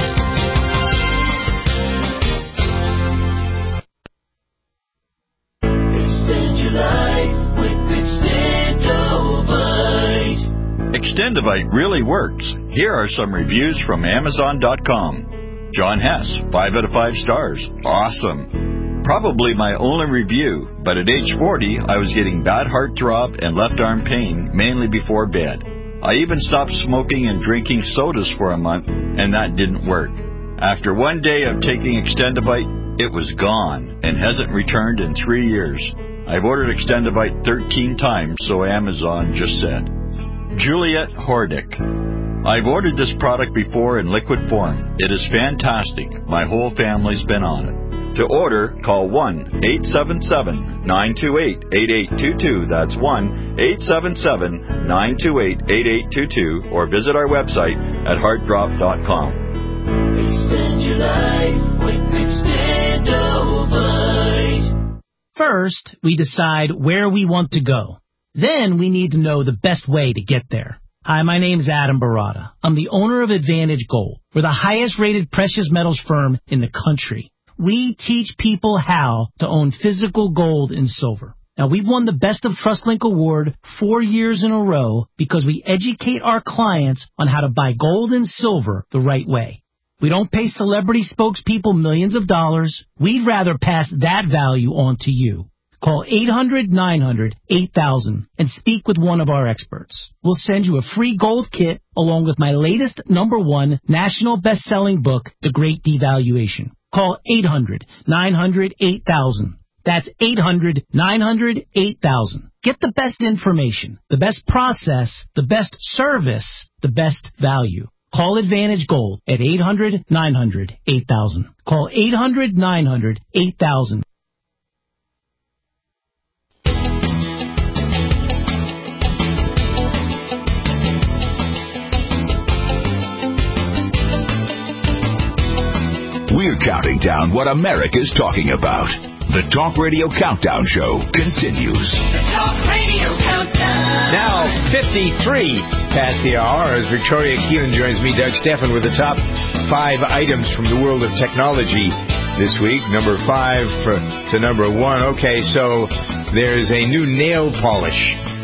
Extend your life with Extendovite. Extendovite really works. Here are some reviews from Amazon.com. John Hess, 5 out of 5 stars. Awesome. Probably my only review, but at age 40, I was getting bad heart throb and left arm pain, mainly before bed. I even stopped smoking and drinking sodas for a month, and that didn't work. After one day of taking Extendovite, it was gone and hasn't returned in 3 years. I've ordered Extendovite 13 times, so Amazon just said. Juliet Hordick. I've ordered this product before in liquid form. It is fantastic. My whole family's been on it. To order, call 1-877-928-8822. That's 1-877-928-8822. Or visit our website at heartdrop.com. Extend your life with Extendovite. First, we decide where we want to go. Then we need to know the best way to get there. Hi, my name's Adam Barada. I'm the owner of Advantage Gold. We're the highest-rated precious metals firm in the country. We teach people how to own physical gold and silver. Now, we've won the Best of TrustLink Award 4 years in a row because we educate our clients on how to buy gold and silver the right way. We don't pay celebrity spokespeople millions of dollars. We'd rather pass that value on to you. Call 800-900-8000 and speak with one of our experts. We'll send you a free gold kit along with my latest #1 national best-selling book, The Great Devaluation. Call 800-900-8000. That's 800-900-8000. Get the best information, the best process, the best service, the best value. Call Advantage Gold at 800-900-8000. Call 800-900-8000. We're counting down what America's talking about. The Talk Radio Countdown Show continues. The Talk Radio Countdown. Now, 53 past the hour as Victoria Keelan joins me, Doug Stephan, with the top 5 items from the world of technology this week. Number 5 to number 1. Okay, so there's a new nail polish.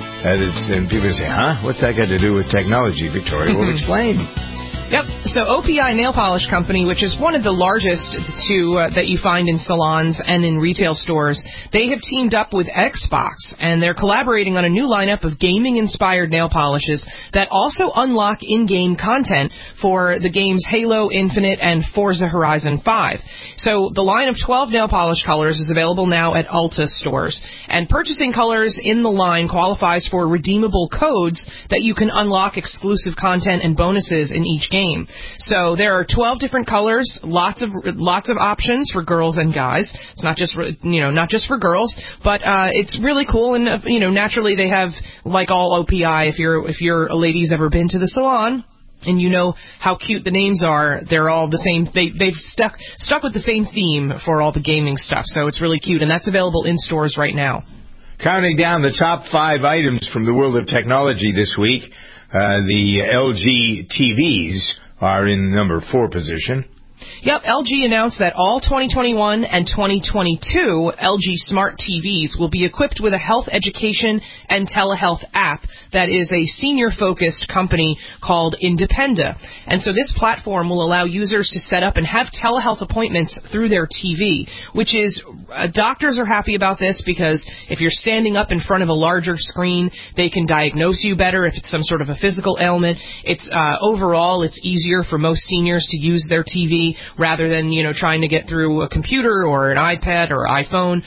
And people say, huh? What's that got to do with technology, Victoria? Well, explain. Yep. So OPI Nail Polish Company, which is one of the largest that you find in salons and in retail stores, they have teamed up with Xbox, and they're collaborating on a new lineup of gaming-inspired nail polishes that also unlock in-game content for the games Halo Infinite and Forza Horizon 5. So the line of 12 nail polish colors is available now at Ulta stores, and purchasing colors in the line qualifies for redeemable codes that you can unlock exclusive content and bonuses in each game. So there are 12 different colors, lots of options for girls and guys. It's not just for girls, but it's really cool. And naturally they have, like all OPI, if you're a lady's ever been to the salon, and you know how cute the names are, they're all the same. They've stuck with the same theme for all the gaming stuff. So it's really cute, and that's available in stores right now. Counting down the top 5 items from the world of technology this week. The LG TVs are in number 4 position. Yep, LG announced that all 2021 and 2022 LG Smart TVs will be equipped with a health education and telehealth app that is a senior-focused company called Independa. And so this platform will allow users to set up and have telehealth appointments through their TV, which is, doctors are happy about this because if you're standing up in front of a larger screen, they can diagnose you better if it's some sort of a physical ailment. It's overall, it's easier for most seniors to use their TV. remotely rather than, trying to get through a computer or an iPad or iPhone.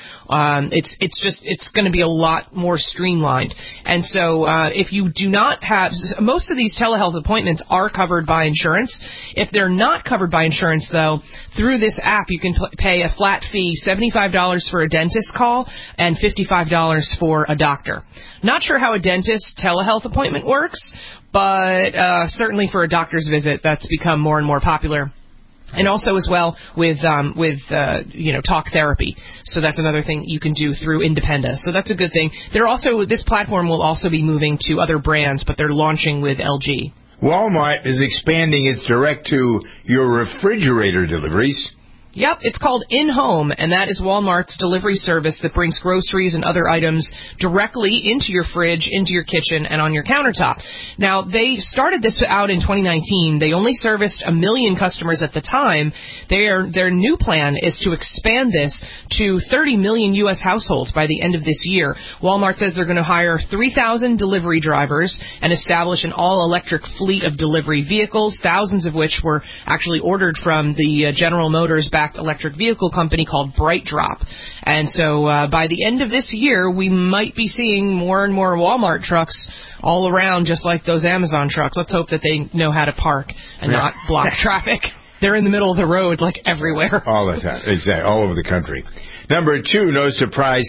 It's going to be a lot more streamlined. And so if you do not have, most of these telehealth appointments are covered by insurance. If they're not covered by insurance, though, through this app you can pay a flat fee, $75 for a dentist call and $55 for a doctor. Not sure how a dentist telehealth appointment works, but certainly for a doctor's visit, that's become more and more popular. And also as well with talk therapy. So that's another thing you can do through Independa. So that's a good thing. This platform will also be moving to other brands, but they're launching with LG. Walmart is expanding its direct-to-your-refrigerator deliveries. Yep, it's called In-Home, and that is Walmart's delivery service that brings groceries and other items directly into your fridge, into your kitchen, and on your countertop. Now, they started this out in 2019. They only serviced 1 million customers at the time. Their new plan is to expand this to 30 million U.S. households by the end of this year. Walmart says they're going to hire 3,000 delivery drivers and establish an all-electric fleet of delivery vehicles, thousands of which were actually ordered from the General Motors backed electric vehicle company called BrightDrop. And so by the end of this year, we might be seeing more and more Walmart trucks all around, just like those Amazon trucks. Let's hope that they know how to park and not block traffic. They're in the middle of the road, like everywhere. All the time. Exactly. All over the country. Number 2, no surprise,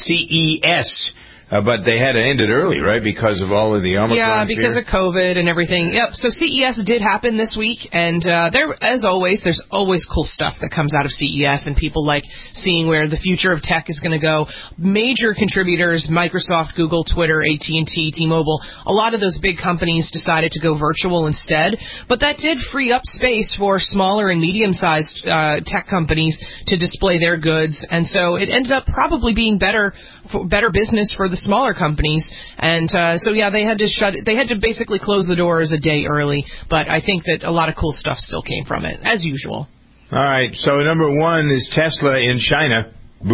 CES. But they had to end it early, right, because of all of the Omicron Yeah, because of COVID and everything. Yep, so CES did happen this week, and as always, there's always cool stuff that comes out of CES, and people like seeing where the future of tech is going to go. Major contributors, Microsoft, Google, Twitter, AT&T, T-Mobile, a lot of those big companies decided to go virtual instead, but that did free up space for smaller and medium-sized tech companies to display their goods, and so it ended up probably being better business for the smaller companies, and they had to basically close the doors a day early, but I think that a lot of cool stuff still came from it, as usual. All right, so number 1 is Tesla in China.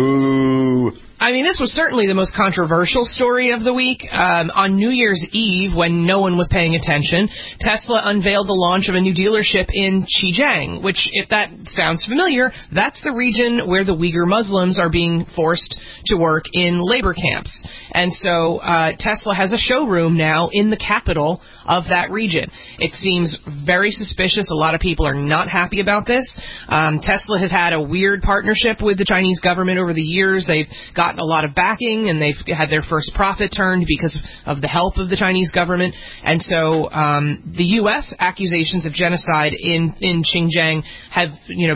Boo! I mean, this was certainly the most controversial story of the week. On New Year's Eve, when no one was paying attention, Tesla unveiled the launch of a new dealership in Xinjiang, which, if that sounds familiar, that's the region where the Uyghur Muslims are being forced to work in labor camps. And so Tesla has a showroom now in the capital of that region. It seems very suspicious. A lot of people are not happy about this. Tesla has had a weird partnership with the Chinese government over the years. They've gotten a lot of backing, and they've had their first profit turned because of the help of the Chinese government. And so the U.S. accusations of genocide in Xinjiang have,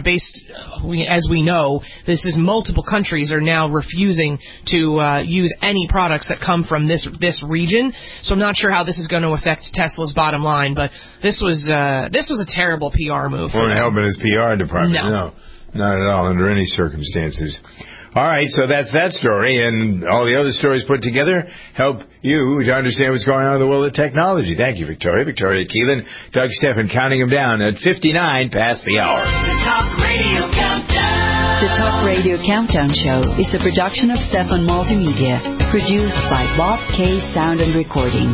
as we know, this is multiple countries are now refusing to use any products that come from this region. So I'm not sure how this is going to affect Tesla's bottom line, but this was a terrible PR move. Won't help in his PR department. No, not at all, under any circumstances. All right, so that's that story, and all the other stories put together help you to understand what's going on in the world of technology. Thank you, Victoria. Victoria Keelan, Doug Steffen, counting them down at 59 past the hour. The Talk Radio Countdown. The Talk Radio Countdown Show is a production of Steffen Multimedia, produced by Bob K. Sound and Recording.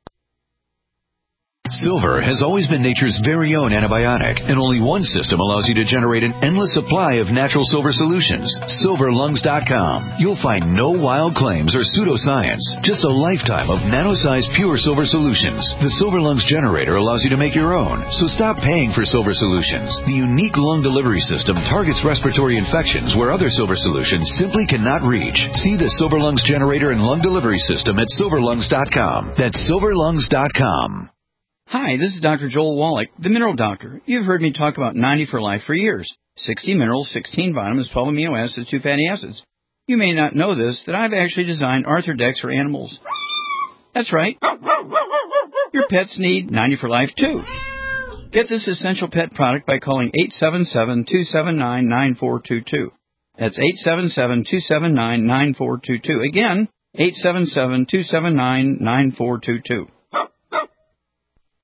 Silver has always been nature's very own antibiotic, and only one system allows you to generate an endless supply of natural silver solutions. SilverLungs.com. You'll find no wild claims or pseudoscience, just a lifetime of nano-sized pure silver solutions. The Silver Lungs generator allows you to make your own, so stop paying for silver solutions. The unique lung delivery system targets respiratory infections where other silver solutions simply cannot reach. See the Silver Lungs generator and lung delivery system at SilverLungs.com. That's SilverLungs.com. Hi, this is Dr. Joel Wallach, the Mineral Doctor. You've heard me talk about 90 for Life for years. 60 minerals, 16 vitamins, 12 amino acids, 2 fatty acids. You may not know this, that I've actually designed Arthrodex for animals. That's right. Your pets need 90 for Life, too. Get this essential pet product by calling 877-279-9422. That's 877-279-9422. Again, 877-279-9422.